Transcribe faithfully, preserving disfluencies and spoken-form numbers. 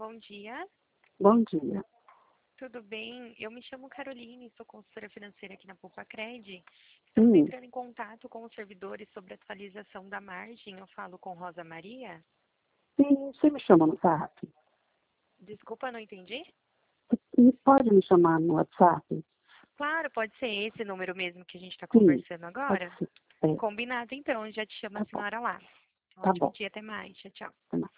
bom dia. Bom dia. Tudo bem? Eu me chamo Caroline, sou consultora financeira aqui na Poupa-Cred. Estamos Hum, entrando em contato com os servidores sobre a atualização da margem. Eu falo com Rosa Maria. sim, você me chama no WhatsApp? Desculpa, não entendi? E pode me chamar no WhatsApp? Claro, pode ser esse número mesmo que a gente está Sim, conversando pode agora. ser. É, Combinado, então. Já te chamo tá a bom, senhora lá. Um tá ótimo bom. dia, até mais. Tchau, tchau. Até mais.